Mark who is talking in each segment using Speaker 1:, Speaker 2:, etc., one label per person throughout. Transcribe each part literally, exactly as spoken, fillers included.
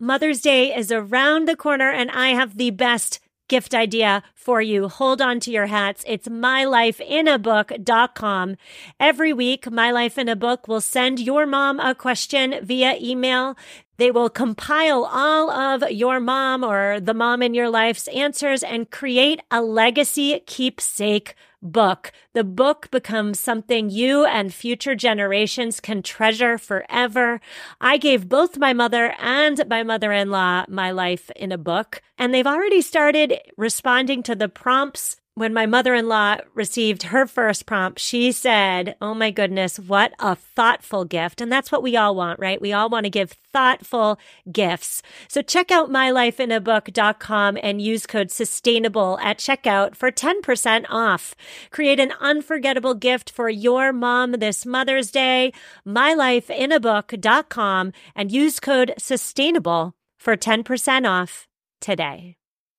Speaker 1: Mother's Day is around the corner, and I have the best gift idea for you. Hold on to your hats. It's my life in a book dot com. Every week, My Life in a Book will send your mom a question via email. They will compile all of your mom or the mom in your life's answers and create a legacy keepsake book. The book becomes something you and future generations can treasure forever. I gave both my mother and my mother-in-law my life in a book, and they've already started responding to the prompts. When my mother-in-law received her first prompt, she said, oh my goodness, what a thoughtful gift. And that's what we all want, right? We all want to give thoughtful gifts. So check out my life in a book dot com and use code SUSTAINABLE at checkout for ten percent off. Create an unforgettable gift for your mom this Mother's Day. my life in a book dot com and use code SUSTAINABLE for ten percent off today.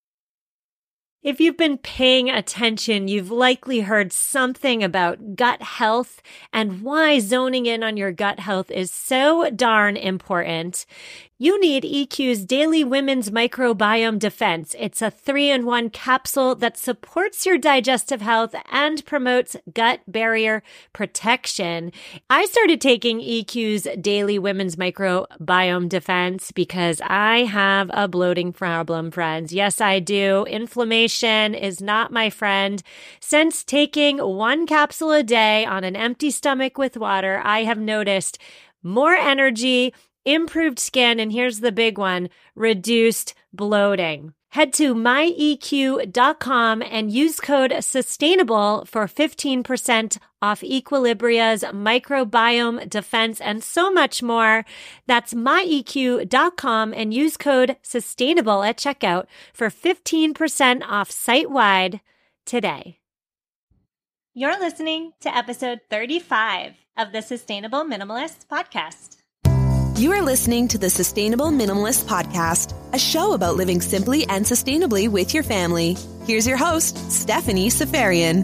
Speaker 1: If you've been paying attention, you've likely heard something about gut health and why zoning in on your gut health is so darn important. You need E Q's Daily Women's Microbiome Defense. It's a three-in-one capsule that supports your digestive health and promotes gut barrier protection. I started taking E Q's Daily Women's Microbiome Defense because I have a bloating problem, friends. Yes, I do. Inflammation is not my friend. Since taking one capsule a day on an empty stomach with water, I have noticed more energy, improved skin, and here's the big one, reduced bloating. Head to my E Q dot com and use code SUSTAINABLE for fifteen percent off Equilibria's microbiome defense and so much more. That's my E Q dot com and use code SUSTAINABLE at checkout for fifteen percent off site-wide today. You're listening to episode thirty-five of the Sustainable Minimalist Podcast.
Speaker 2: You are listening to the Sustainable Minimalist Podcast, a show about living simply and sustainably with your family. Here's your host, Stephanie Seferian.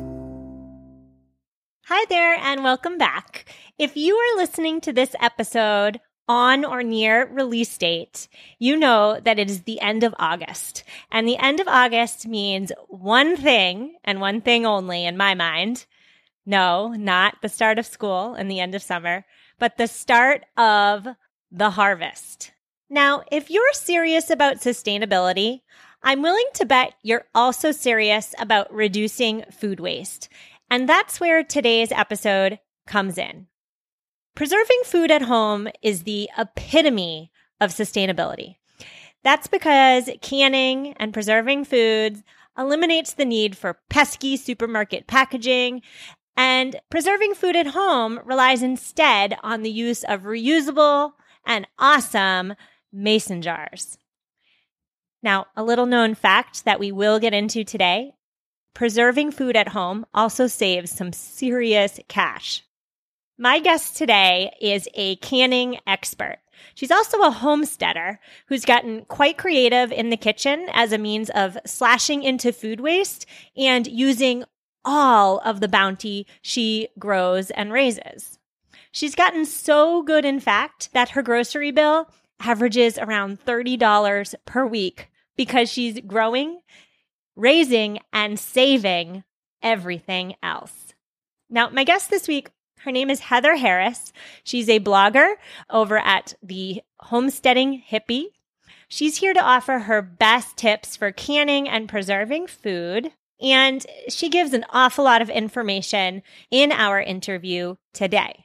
Speaker 1: Hi there, and welcome back. If you are listening to this episode on or near release date, you know that it is the end of August. And the end of August means one thing, and one thing only in my mind. No, not the start of school and the end of summer, but the start of the harvest. Now, if you're serious about sustainability, I'm willing to bet you're also serious about reducing food waste. And that's where today's episode comes in. Preserving food at home is the epitome of sustainability. That's because canning and preserving foods eliminates the need for pesky supermarket packaging, and preserving food at home relies instead on the use of reusable and awesome mason jars. Now, a little known fact that we will get into today, preserving food at home also saves some serious cash. My guest today is a canning expert. She's also a homesteader who's gotten quite creative in the kitchen as a means of slashing into food waste and using all of the bounty she grows and raises. She's gotten so good, in fact, that her grocery bill averages around thirty dollars per week because she's growing, raising, and saving everything else. Now, my guest this week, her name is Heather Harris. She's a blogger over at the Homesteading Hippie. She's here to offer her best tips for canning and preserving food, and she gives an awful lot of information in our interview today.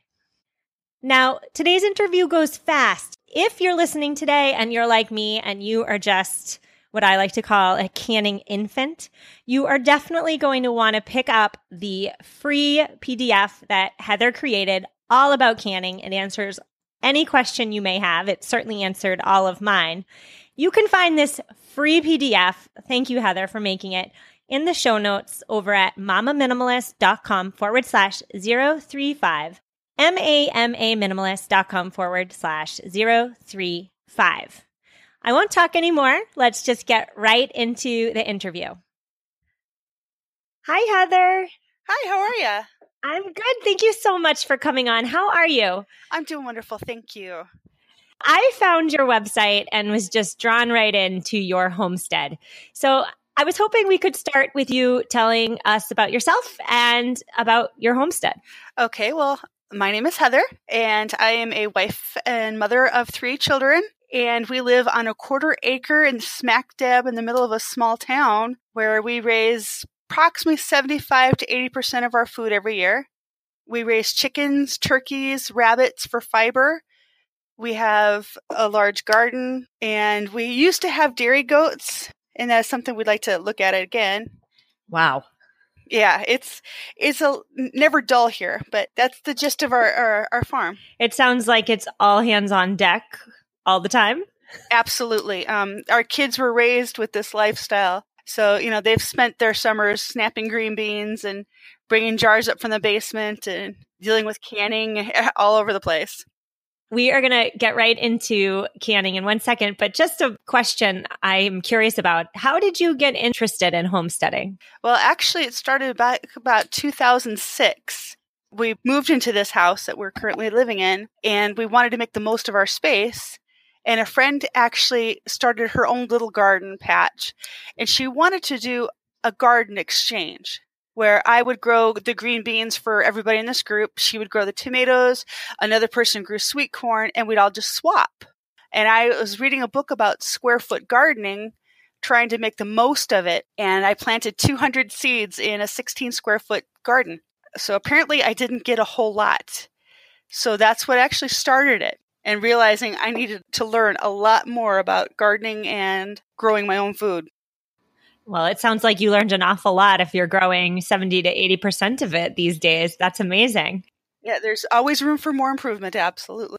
Speaker 1: Now, today's interview goes fast. If you're listening today and you're like me and you are just what I like to call a canning infant, you are definitely going to want to pick up the free P D F that Heather created all about canning. It answers any question you may have. It certainly answered all of mine. You can find this free P D F, thank you, Heather, for making it, in the show notes over at mamaminimalist.com forward slash 035. M-A-M-A minimalist.com forward slash 035. I won't talk anymore. Let's just get right into the interview. Hi, Heather.
Speaker 3: Hi, how are you?
Speaker 1: I'm good. Thank you so much for coming on. How are you?
Speaker 3: I'm doing wonderful. Thank you.
Speaker 1: I found your website and was just drawn right into your homestead. So I was hoping we could start with you telling us about yourself and about your homestead.
Speaker 3: Okay, well, my name is Heather, and I am a wife and mother of three children. And we live on a quarter acre in smack dab in the middle of a small town where we raise approximately seventy-five to eighty percent of our food every year. We raise chickens, turkeys, rabbits for fiber. We have a large garden, and we used to have dairy goats, and that's something we'd like to look at again.
Speaker 1: Wow.
Speaker 3: Yeah, it's it's a never dull here, but that's the gist of our, our, our farm.
Speaker 1: It sounds like it's all hands on deck all the time.
Speaker 3: Absolutely. Um, our kids were raised with this lifestyle. So, you know, they've spent their summers snapping green beans and bringing jars up from the basement and dealing with canning all over the place.
Speaker 1: We are going to get right into canning in one second, but just a question I'm curious about. How did you get interested in homesteading?
Speaker 3: Well, actually, it started about, about two thousand six. We moved into this house that we're currently living in, and we wanted to make the most of our space. And a friend actually started her own little garden patch, and she wanted to do a garden exchange where I would grow the green beans for everybody in this group. She would grow the tomatoes. Another person grew sweet corn, and we'd all just swap. And I was reading a book about square foot gardening, trying to make the most of it. And I planted two hundred seeds in a sixteen square foot garden. So apparently I didn't get a whole lot. So that's what actually started it. And realizing I needed to learn a lot more about gardening and growing my own food.
Speaker 1: Well, it sounds like you learned an awful lot if you're growing seventy to eighty percent of it these days. That's amazing.
Speaker 3: Yeah, there's always room for more improvement. Absolutely.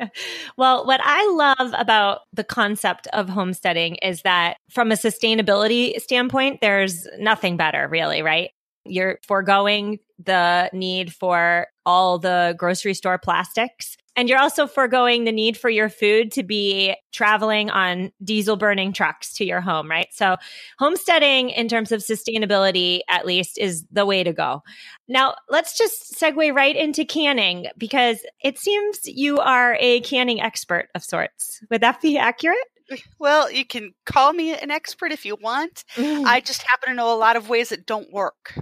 Speaker 1: Well, what I love about the concept of homesteading is that from a sustainability standpoint, there's nothing better, really, right? You're foregoing the need for all the grocery store plastics. And you're also foregoing the need for your food to be traveling on diesel burning trucks to your home, right? So homesteading in terms of sustainability, at least, is the way to go. Now, let's just segue right into canning, because it seems you are a canning expert of sorts. Would that be accurate?
Speaker 3: Well, you can call me an expert if you want. Mm. I just happen to know a lot of ways that don't work.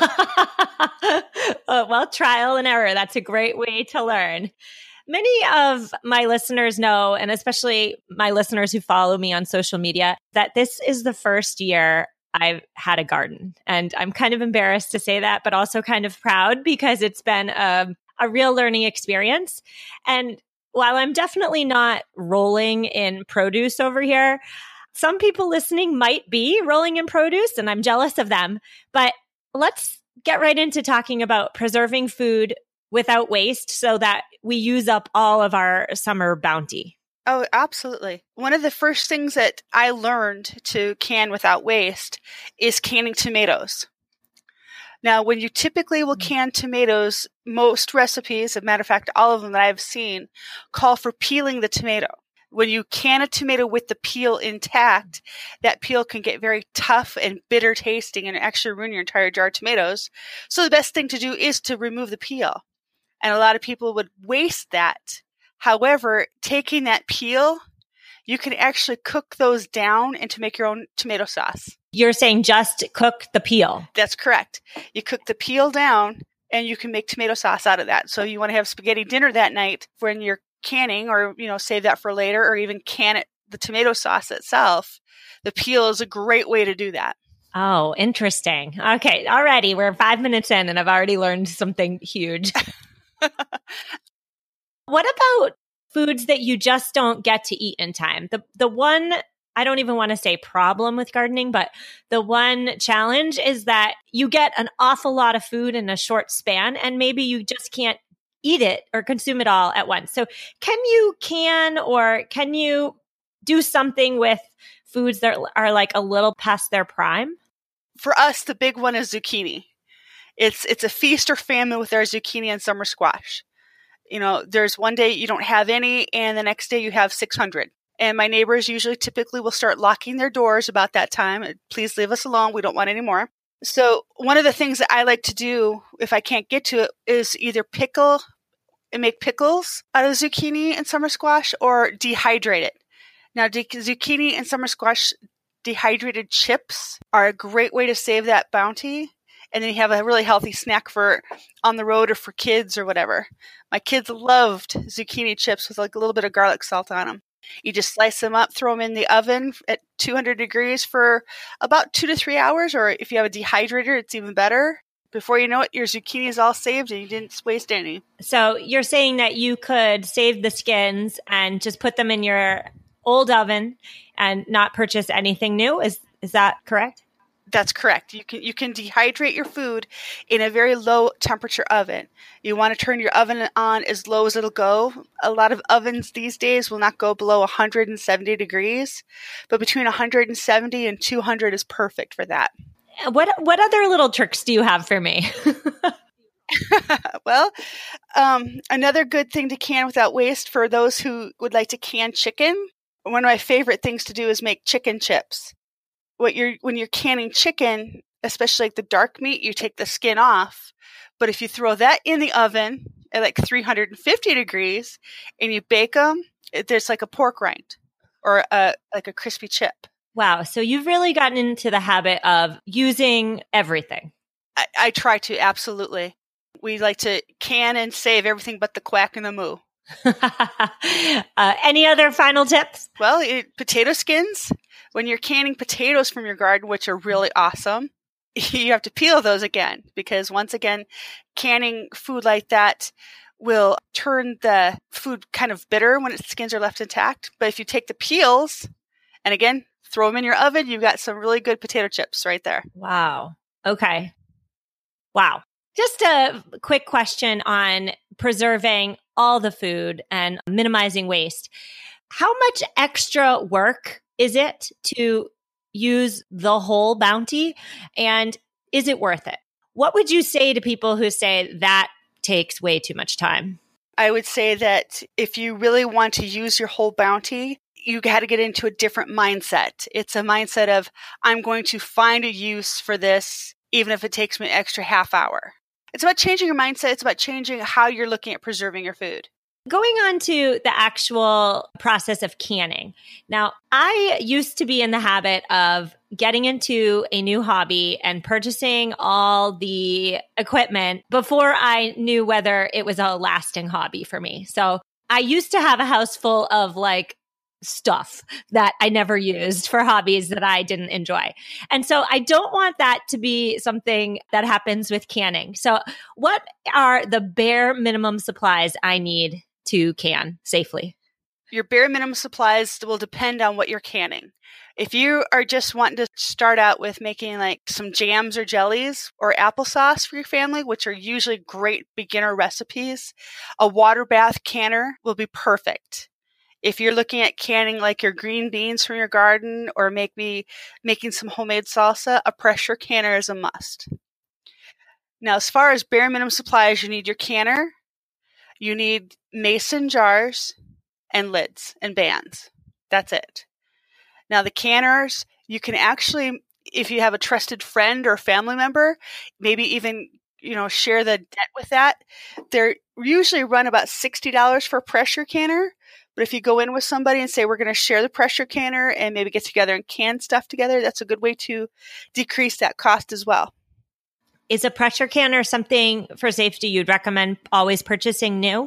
Speaker 1: uh, well, trial and error. That's a great way to learn. Many of my listeners know, and especially my listeners who follow me on social media, that this is the first year I've had a garden. And I'm kind of embarrassed to say that, but also kind of proud because it's been a, a real learning experience. And while I'm definitely not rolling in produce over here, some people listening might be rolling in produce, and I'm jealous of them. But let's get right into talking about preserving food without waste so that we use up all of our summer bounty.
Speaker 3: Oh, absolutely. One of the first things that I learned to can without waste is canning tomatoes. Now, when you typically will can tomatoes, most recipes, as a matter of fact, all of them that I've seen, call for peeling the tomato. When you can a tomato with the peel intact, that peel can get very tough and bitter tasting and actually ruin your entire jar of tomatoes. So the best thing to do is to remove the peel. And a lot of people would waste that. However, taking that peel, you can actually cook those down and to make your own tomato sauce.
Speaker 1: You're saying just cook the peel?
Speaker 3: That's correct. You cook the peel down and you can make tomato sauce out of that. So you want to have spaghetti dinner that night when you're canning, or, you know, save that for later, or even can it, the tomato sauce itself. The peel is a great way to do that.
Speaker 1: Oh, interesting. Okay. Already we're five minutes in and I've already learned something huge. What about foods that you just don't get to eat in time? The the one, I don't even want to say problem with gardening, but the one challenge is that you get an awful lot of food in a short span, and maybe you just can't eat it or consume it all at once. So can you can or can you do something with foods that are like a little past their prime?
Speaker 3: For us, the big one is zucchini. It's it's a feast or famine with our zucchini and summer squash. You know, there's one day you don't have any, and the next day you have six hundred. And my neighbors usually typically will start locking their doors about that time. Please leave us alone. We don't want any more. So one of the things that I like to do if I can't get to it is either pickle and make pickles out of zucchini and summer squash or dehydrate it. Now, de- zucchini and summer squash dehydrated chips are a great way to save that bounty. And then you have a really healthy snack for on the road or for kids or whatever. My kids loved zucchini chips with like a little bit of garlic salt on them. You just slice them up, throw them in the oven at two hundred degrees for about two to three hours. Or if you have a dehydrator, it's even better. Before you know it, your zucchini is all saved and you didn't waste any.
Speaker 1: So you're saying that you could save the skins and just put them in your old oven and not purchase anything new? Is is that correct?
Speaker 3: That's correct. You can you can dehydrate your food in a very low temperature oven. You want to turn your oven on as low as it'll go. A lot of ovens these days will not go below one hundred seventy degrees, but between one hundred seventy and two hundred is perfect for that.
Speaker 1: What what other little tricks do you have for me?
Speaker 3: Well, um, another good thing to can without waste for those who would like to can chicken. One of my favorite things to do is make chicken chips. What you're when you're canning chicken, especially like the dark meat, you take the skin off. But if you throw that in the oven at like three hundred fifty degrees and you bake them, there's like a pork rind or a, like a crispy chip.
Speaker 1: Wow. So you've really gotten into the habit of using everything.
Speaker 3: I, I try to, absolutely. We like to can and save everything but the quack and the moo.
Speaker 1: uh, any other final tips?
Speaker 3: Well, it, potato skins. When you're canning potatoes from your garden, which are really awesome, you have to peel those again because once again, canning food like that will turn the food kind of bitter when its skins are left intact. But if you take the peels and again, throw them in your oven, you've got some really good potato chips right there.
Speaker 1: Wow. Okay. Wow. Just a quick question on preserving all the food and minimizing waste. How much extra work is it to use the whole bounty? And is it worth it? What would you say to people who say that takes way too much time?
Speaker 3: I would say that if you really want to use your whole bounty, you got to get into a different mindset. It's a mindset of, I'm going to find a use for this, even if it takes me an extra half hour. It's about changing your mindset. It's about changing how you're looking at preserving your food.
Speaker 1: Going on to the actual process of canning. Now, I used to be in the habit of getting into a new hobby and purchasing all the equipment before I knew whether it was a lasting hobby for me. So I used to have a house full of like stuff that I never used for hobbies that I didn't enjoy. And so I don't want that to be something that happens with canning. So what are the bare minimum supplies I need to can safely?
Speaker 3: Your bare minimum supplies will depend on what you're canning. If you are just wanting to start out with making like some jams or jellies or applesauce for your family, which are usually great beginner recipes, a water bath canner will be perfect. If you're looking at canning like your green beans from your garden or make me making some homemade salsa, a pressure canner is a must. Now, as far as bare minimum supplies, you need your canner, you need mason jars and lids and bands. That's it. Now, the canners, you can actually, if you have a trusted friend or family member, maybe even, you know, share the debt with that. They're usually run about sixty dollars for a pressure canner. But if you go in with somebody and say, we're going to share the pressure canner and maybe get together and can stuff together, that's a good way to decrease that cost as well.
Speaker 1: Is a pressure canner something for safety you'd recommend always purchasing new?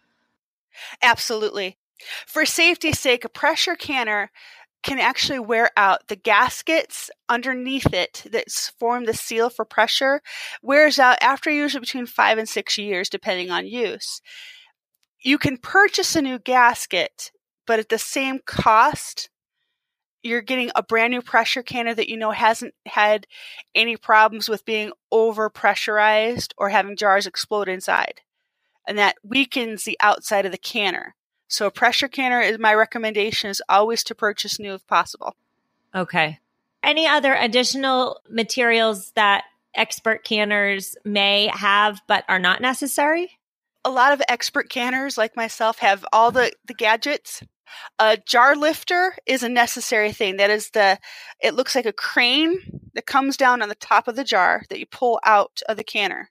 Speaker 3: Absolutely. For safety's sake, a pressure canner can actually wear out. The gaskets underneath it that form the seal for pressure wears out after usually between five and six years, depending on use. You can purchase a new gasket, but at the same cost, you're getting a brand new pressure canner that you know hasn't had any problems with being over pressurized or having jars explode inside. And that weakens the outside of the canner. So a pressure canner is my recommendation is always to purchase new if possible.
Speaker 1: Okay. Any other additional materials that expert canners may have but are not necessary?
Speaker 3: A lot of expert canners like myself have all the, the gadgets. A jar lifter is a necessary thing. That is the, it looks like a crane that comes down on the top of the jar that you pull out of the canner.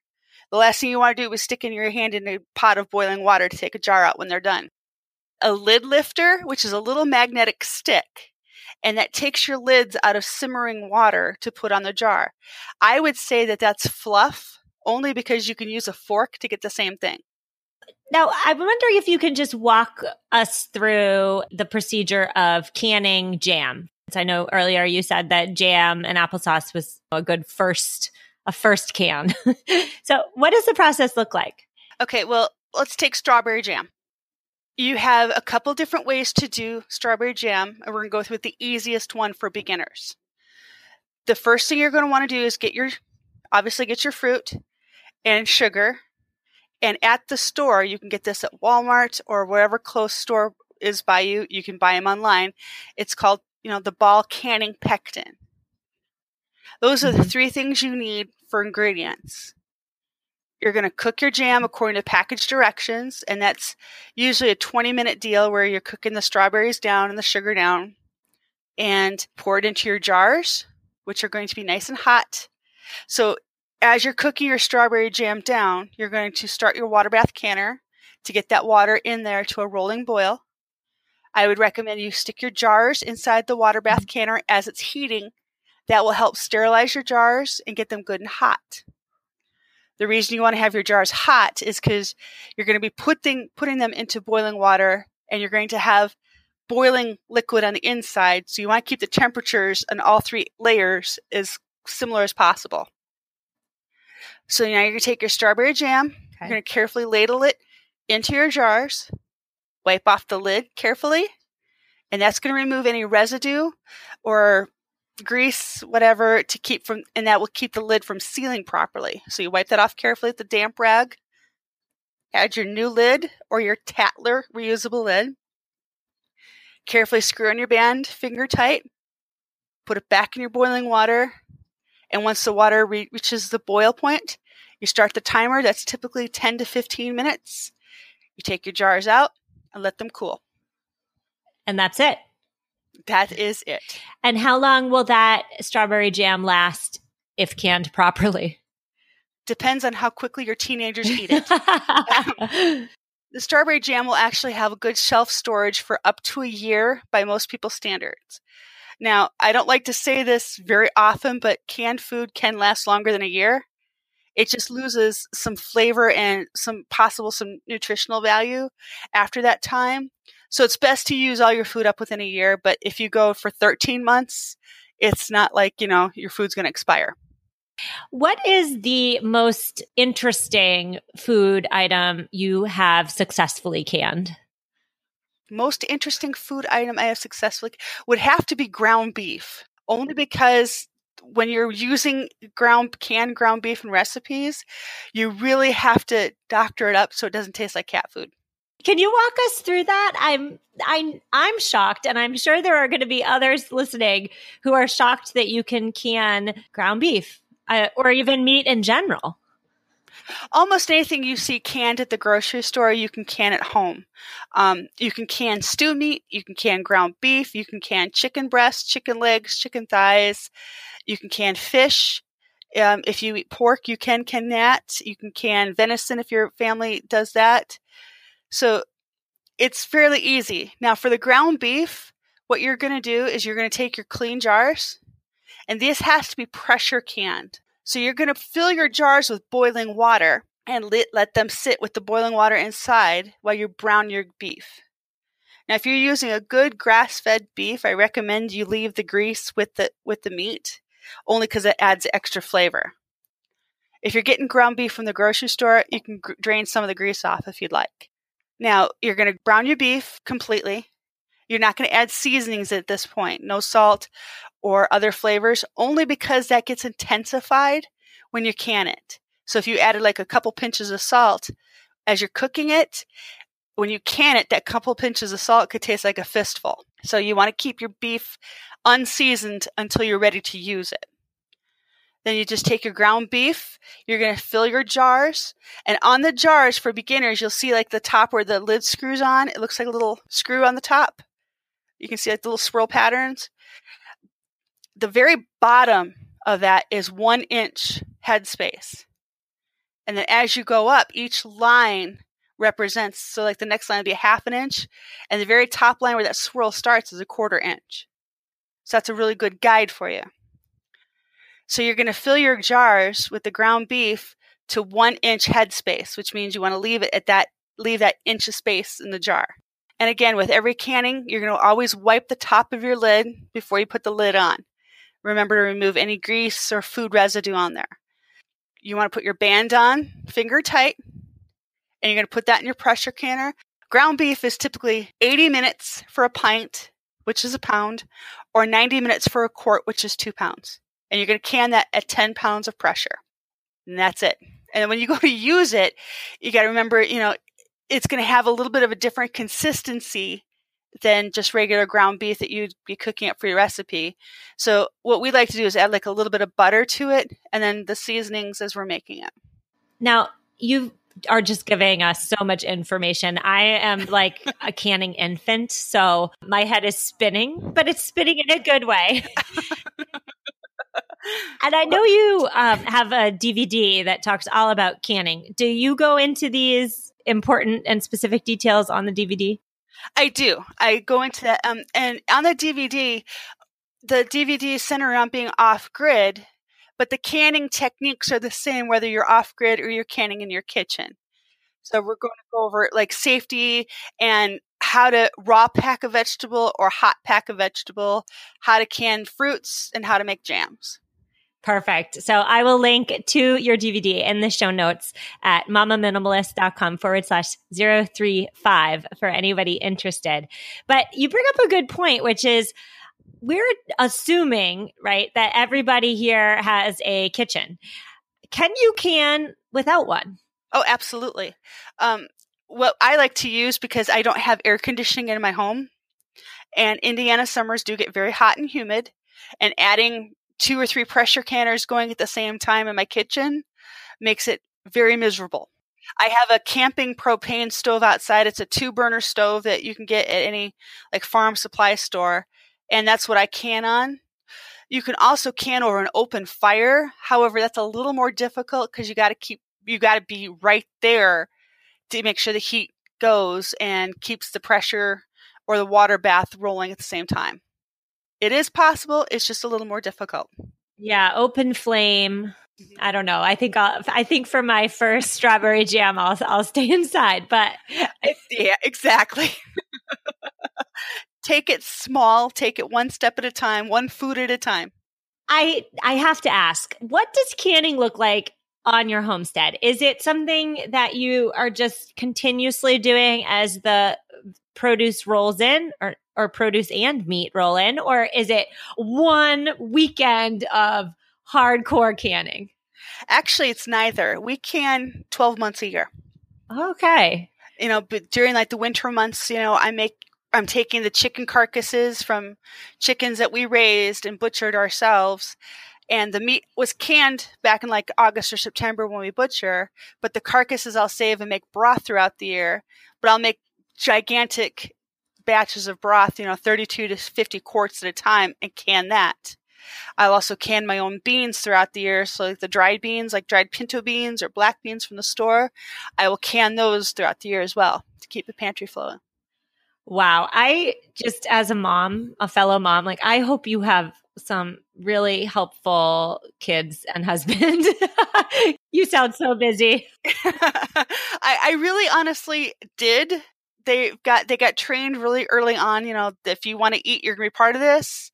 Speaker 3: The last thing you want to do is stick in your hand in a pot of boiling water to take a jar out when they're done. A lid lifter, which is a little magnetic stick, and that takes your lids out of simmering water to put on the jar. I would say that that's fluff, only because you can use a fork to get the same thing.
Speaker 1: Now, I'm wondering if you can just walk us through the procedure of canning jam. So I know earlier you said that jam and applesauce was a good first, a first can. So what does the process look like?
Speaker 3: Okay, well, let's take strawberry jam. You have a couple different ways to do strawberry jam, and we're going to go through the easiest one for beginners. The first thing you're going to want to do is get your, obviously get your fruit and sugar. And at the store, you can get this at Walmart or wherever close store is by you. You can buy them online. It's called, you know, the ball canning pectin. Those are the three things you need for ingredients. You're going to cook your jam according to package directions, and that's usually a twenty-minute deal where you're cooking the strawberries down and the sugar down, and pour it into your jars, which are going to be nice and hot. So as you're cooking your strawberry jam down, you're going to start your water bath canner to get that water in there to a rolling boil. I would recommend you stick your jars inside the water bath canner as it's heating. That will help sterilize your jars and get them good and hot. The reason you want to have your jars hot is because you're going to be putting putting them into boiling water, and you're going to have boiling liquid on the inside. So you want to keep the temperatures on all three layers as similar as possible. So now you're going to take your strawberry jam, okay. You're going to carefully ladle it into your jars, wipe off the lid carefully, and that's going to remove any residue or grease, whatever, to keep from, and that will keep the lid from sealing properly. So you wipe that off carefully with the damp rag, add your new lid or your Tatler reusable lid, carefully screw on your band finger tight, put it back in your boiling water. And once the water re- reaches the boil point, you start the timer. That's typically ten to fifteen minutes. You take your jars out and let them cool.
Speaker 1: And that's it.
Speaker 3: That is it.
Speaker 1: And how long will that strawberry jam last if canned properly?
Speaker 3: Depends on how quickly your teenagers eat it. The strawberry jam will actually have a good shelf storage for up to a year by most people's standards. Now, I don't like to say this very often, but canned food can last longer than a year. It just loses some flavor and some possible some nutritional value after that time. So it's best to use all your food up within a year. But if you go for thirteen months, it's not like, you know, your food's going to expire.
Speaker 1: What is the most interesting food item you have successfully canned?
Speaker 3: Most interesting food item I have successfully would have to be ground beef, only because when you're using ground canned ground beef in recipes, you really have to doctor it up so it doesn't taste like cat food.
Speaker 1: Can you walk us through that? I'm I I'm shocked, and I'm sure there are going to be others listening who are shocked that you can can ground beef uh, or even meat in general.
Speaker 3: Almost anything you see canned at the grocery store, you can can at home. Um, you can can stew meat, you can can ground beef, you can can chicken breasts, chicken legs, chicken thighs, you can can fish. Um, if you eat pork, you can can that. You can can venison if your family does that. So it's fairly easy. Now for the ground beef, what you're going to do is you're going to take your clean jars, and this has to be pressure canned. So you're going to fill your jars with boiling water and let, let them sit with the boiling water inside while you brown your beef. Now, if you're using a good grass-fed beef, I recommend you leave the grease with the with the meat, only because it adds extra flavor. If you're getting ground beef from the grocery store, you can gr- drain some of the grease off if you'd like. Now, you're going to brown your beef completely. You're not going to add seasonings at this point, no salt or other flavors, only because that gets intensified when you can it. So if you added like a couple pinches of salt as you're cooking it, when you can it, that couple pinches of salt could taste like a fistful. So you want to keep your beef unseasoned until you're ready to use it. Then you just take your ground beef, you're going to fill your jars, and on the jars for beginners, you'll see like the top where the lid screws on, it looks like a little screw on the top. You can see like the little swirl patterns. The very bottom of that is one inch headspace. And then as you go up, each line represents, so like the next line would be a half an inch, and the very top line where that swirl starts is a quarter inch. So that's a really good guide for you. So you're going to fill your jars with the ground beef to one inch head space, which means you want to leave it at that, leave that inch of space in the jar. And again, with every canning, you're going to always wipe the top of your lid before you put the lid on. Remember to remove any grease or food residue on there. You want to put your band on, finger tight, and you're going to put that in your pressure canner. Ground beef is typically eighty minutes for a pint, which is a pound, or ninety minutes for a quart, which is two pounds. And you're going to can that at ten pounds of pressure. And that's it. And then when you go to use it, you got to remember, you know, it's going to have a little bit of a different consistency than just regular ground beef that you'd be cooking up for your recipe. So what we like to do is add like a little bit of butter to it, and then the seasonings as we're making it.
Speaker 1: Now, you are just giving us so much information. I am like a canning infant, so my head is spinning, but it's spinning in a good way. And I know you um, have a D V D that talks all about canning. Do you go into these important and specific details on the D V D?
Speaker 3: I do. I go into that. Um, and on the D V D, the D V D is centered around being off-grid, but the canning techniques are the same whether you're off-grid or you're canning in your kitchen. So we're going to go over like safety and how to raw pack a vegetable or hot pack a vegetable, how to can fruits, and how to make jams.
Speaker 1: Perfect. So I will link to your D V D in the show notes at mamaminimalist.com forward slash zero three five for anybody interested. But you bring up a good point, which is we're assuming, right, that everybody here has a kitchen. Can you can without one?
Speaker 3: Oh, absolutely. Um, what I like to use, because I don't have air conditioning in my home, and Indiana summers do get very hot and humid, and adding two or three pressure canners going at the same time in my kitchen makes it very miserable. I have a camping propane stove outside. It's a two burner stove that you can get at any like farm supply store. And that's what I can on. You can also can over an open fire. However, that's a little more difficult because you got to keep, you got to be right there to make sure the heat goes and keeps the pressure or the water bath rolling at the same time. It is possible. It's just a little more difficult.
Speaker 1: Yeah, open flame. I don't know. I think I'll, I think for my first strawberry jam, I'll I'll stay inside. But
Speaker 3: yeah, exactly. Take it small. Take it one step at a time. One food at a time.
Speaker 1: I I have to ask, what does canning look like on your homestead? Is it something that you are just continuously doing as the produce rolls in, or or produce and meat roll in, or is it one weekend of hardcore canning?
Speaker 3: Actually, it's neither. We can twelve months a year.
Speaker 1: Okay.
Speaker 3: You know, but during like the winter months, you know, I make, I'm taking the chicken carcasses from chickens that we raised and butchered ourselves. And the meat was canned back in like August or September when we butcher, but the carcasses I'll save and make broth throughout the year. But I'll make gigantic batches of broth, you know, thirty-two to fifty quarts at a time, and can that. I'll also can my own beans throughout the year. So like the dried beans, like dried pinto beans or black beans from the store, I will can those throughout the year as well to keep the pantry flowing.
Speaker 1: Wow. I just, as a mom, a fellow mom, like I hope you have some really helpful kids and husband. You sound so busy.
Speaker 3: I, I really honestly did. They got they got trained really early on. You know, if you want to eat, you're going to be part of this.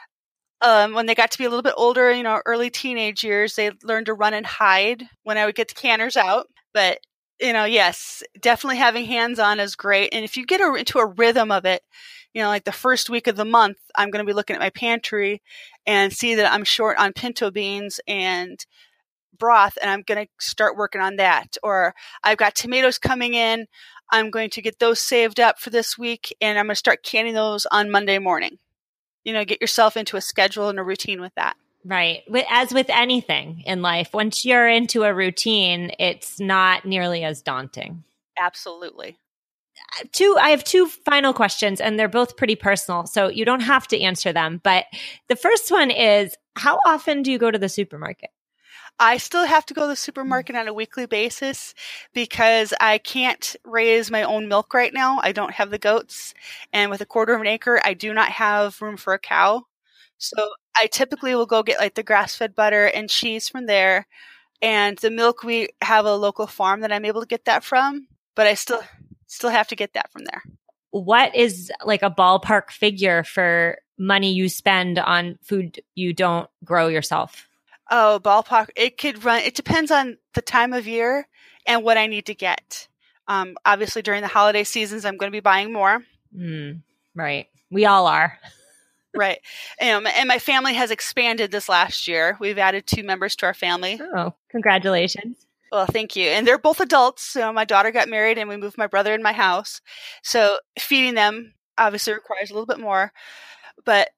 Speaker 3: Um, when they got to be a little bit older, you know, early teenage years, they learned to run and hide when I would get the canners out. But, you know, yes, definitely having hands-on is great. And if you get a, into a rhythm of it, you know, like the first week of the month, I'm going to be looking at my pantry and see that I'm short on pinto beans and broth, and I'm going to start working on that. Or I've got tomatoes coming in. I'm going to get those saved up for this week, and I'm going to start canning those on Monday morning. You know, get yourself into a schedule and a routine with that.
Speaker 1: Right. As with anything in life, once you're into a routine, it's not nearly as daunting.
Speaker 3: Absolutely.
Speaker 1: Two, I have two final questions, and they're both pretty personal, so you don't have to answer them. But the first one is, how often do you go to the supermarket?
Speaker 3: I still have to go to the supermarket on a weekly basis because I can't raise my own milk right now. I don't have the goats. And with a quarter of an acre, I do not have room for a cow. So I typically will go get like the grass-fed butter and cheese from there. And the milk, we have a local farm that I'm able to get that from, but I still still have to get that from there.
Speaker 1: What is like a ballpark figure for money you spend on food you don't grow yourself?
Speaker 3: Oh, ballpark. It could run. It depends on the time of year and what I need to get. Um, obviously, during the holiday seasons, I'm going to be buying more.
Speaker 1: Mm, right. We all are.
Speaker 3: Right. Um, and my family has expanded this last year. We've added two members to our family.
Speaker 1: Oh, congratulations.
Speaker 3: Well, thank you. And they're both adults. So my daughter got married and we moved my brother in my house. So feeding them obviously requires a little bit more. But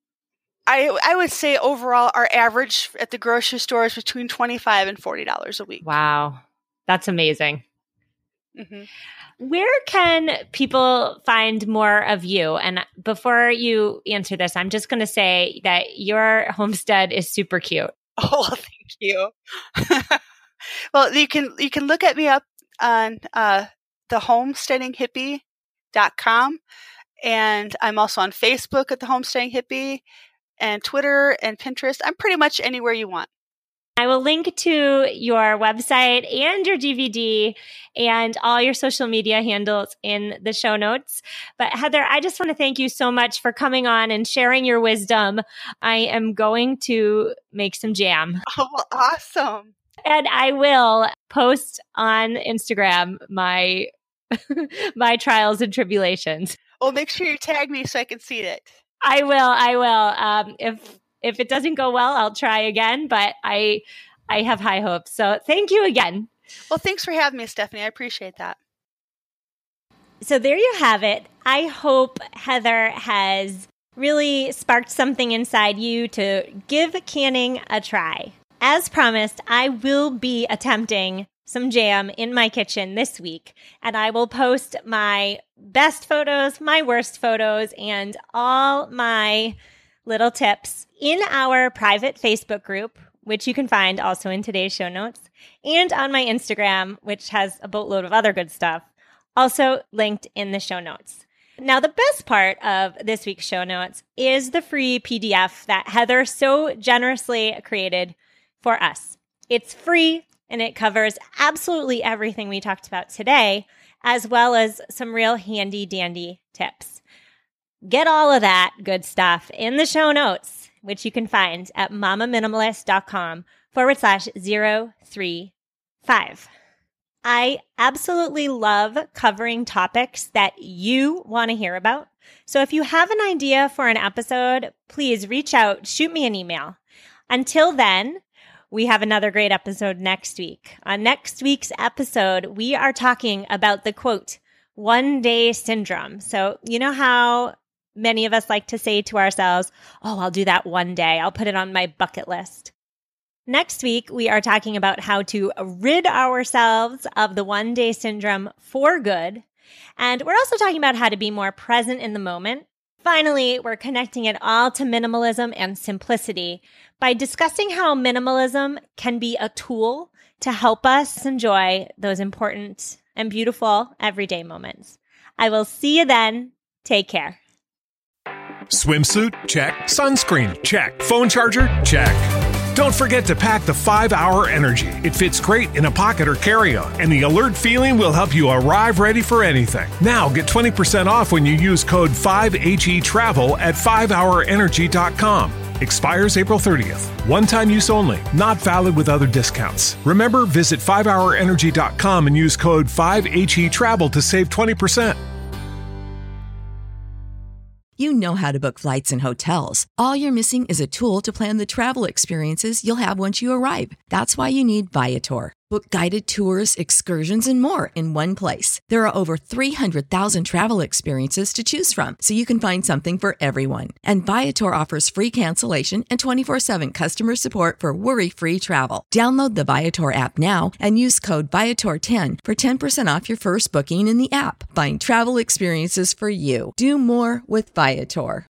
Speaker 3: I I would say overall our average at the grocery store is between twenty-five dollars and forty dollars a week.
Speaker 1: Wow. That's amazing.
Speaker 3: Mm-hmm.
Speaker 1: Where can people find more of you? And before you answer this, I'm just going to say that your homestead is super cute.
Speaker 3: Oh, well, thank you. Well, you can you can look at me up on uh, the homesteading hippie dot com, and I'm also on Facebook at the Homesteading Hippie, and Twitter and Pinterest. I'm pretty much anywhere you want.
Speaker 1: I will link to your website and your D V D and all your social media handles in the show notes. But Heather, I just want to thank you so much for coming on and sharing your wisdom. I am going to make some jam.
Speaker 3: Oh, well, awesome.
Speaker 1: And I will post on Instagram my my trials and tribulations.
Speaker 3: Well, make sure you tag me so I can see it.
Speaker 1: I will. I will. Um, if if it doesn't go well, I'll try again. But I I have high hopes. So thank you again.
Speaker 3: Well, thanks for having me, Stephanie. I appreciate that.
Speaker 1: So there you have it. I hope Heather has really sparked something inside you to give canning a try. As promised, I will be attempting some jam in my kitchen this week, and I will post my best photos, my worst photos, and all my little tips in our private Facebook group, which you can find also in today's show notes, and on my Instagram, which has a boatload of other good stuff, also linked in the show notes. Now, the best part of this week's show notes is the free P D F that Heather so generously created for us. It's free and it covers absolutely everything we talked about today, as well as some real handy dandy tips. Get all of that good stuff in the show notes, which you can find at mamaminimalist.com forward slash zero three five. I absolutely love covering topics that you want to hear about. So if you have an idea for an episode, please reach out, shoot me an email. Until then, we have another great episode next week. On next week's episode, we are talking about the quote, one day syndrome. So you know how many of us like to say to ourselves, oh, I'll do that one day. I'll put it on my bucket list. Next week, we are talking about how to rid ourselves of the one day syndrome for good. And we're also talking about how to be more present in the moment. Finally, we're connecting it all to minimalism and simplicity by discussing how minimalism can be a tool to help us enjoy those important and beautiful everyday moments. I will see you then. Take care.
Speaker 4: Swimsuit? Check. Sunscreen? Check. Phone charger? Check. Don't forget to pack the five hour Energy. It fits great in a pocket or carry-on, and the alert feeling will help you arrive ready for anything. Now get twenty percent off when you use code five H E travel at five hour energy dot com. Expires April thirtieth. One-time use only. Not valid with other discounts. Remember, visit five hour energy dot com and use code five H E travel to save twenty percent.
Speaker 5: You know how to book flights and hotels. All you're missing is a tool to plan the travel experiences you'll have once you arrive. That's why you need Viator. Book guided tours, excursions, and more in one place. There are over three hundred thousand travel experiences to choose from, so you can find something for everyone. And Viator offers free cancellation and twenty-four seven customer support for worry-free travel. Download the Viator app now and use code Viator ten for ten percent off your first booking in the app. Find travel experiences for you. Do more with Viator.